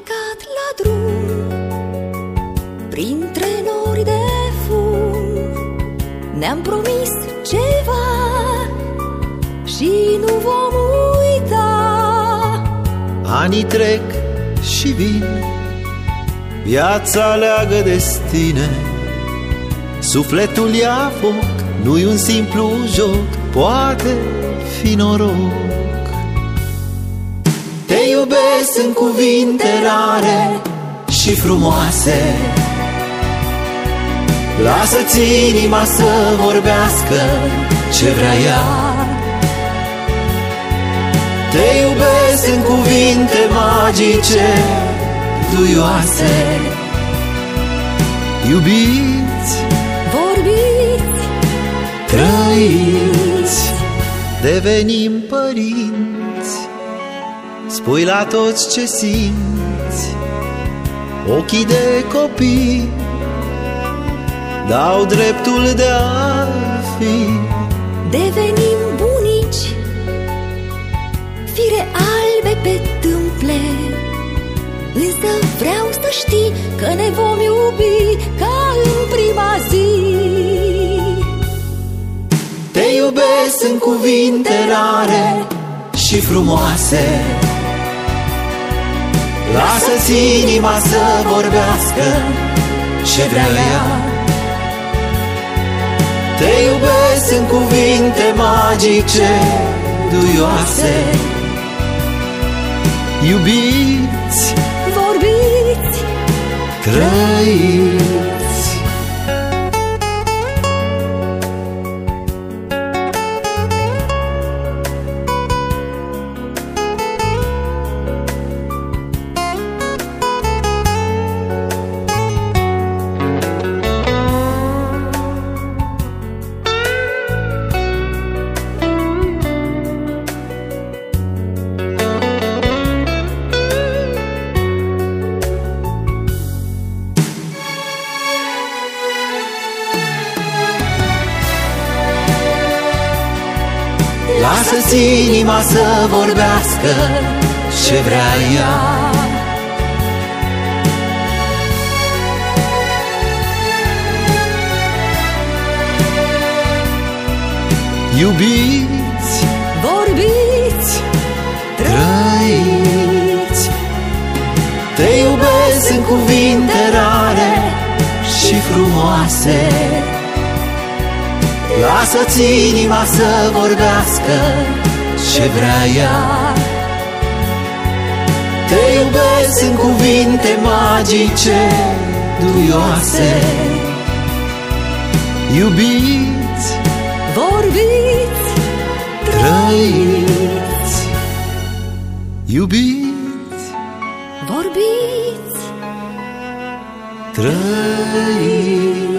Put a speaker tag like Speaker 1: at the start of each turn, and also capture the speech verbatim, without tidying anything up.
Speaker 1: plecat la drum printre nori de fum. Ne-am promis ceva și nu vom uita.
Speaker 2: Anii trec și vin, viața leagă destine. Sufletul ia foc, nu-i un simplu joc, poate fi noroc. Te iubesc în cuvinte rare și frumoase. Lasă-ți inima să vorbească ce vrea ea. Te iubesc în cuvinte magice, duioase. Iubiți,
Speaker 1: vorbiți,
Speaker 2: trăiți, devenim părinți. Spui la toți ce simți, ochii de copii dau dreptul de a fi.
Speaker 1: devenim bunici, fire albe pe tâmple. Însă vreau să știi că ne vom iubi ca în prima zi.
Speaker 2: Te iubesc în cuvinte rare și frumoase. Lasă-ți inima să vorbească ce vrea ea. Te iubesc în cuvinte magice, duioase. Iubiți,
Speaker 1: vorbiți,
Speaker 2: trăiți. Lasă-ți inima să vorbească ce vrea ea. Iubiți,
Speaker 1: vorbiți,
Speaker 2: trăiți. Te iubesc în cuvinte rare și frumoase. Lasă-ți inima să vorbească ce vrea ea. Te iubesc în cuvinte magice, duioase. Iubiți,
Speaker 1: vorbiți,
Speaker 2: trăiți. Iubiți,
Speaker 1: vorbiți,
Speaker 2: trăiți.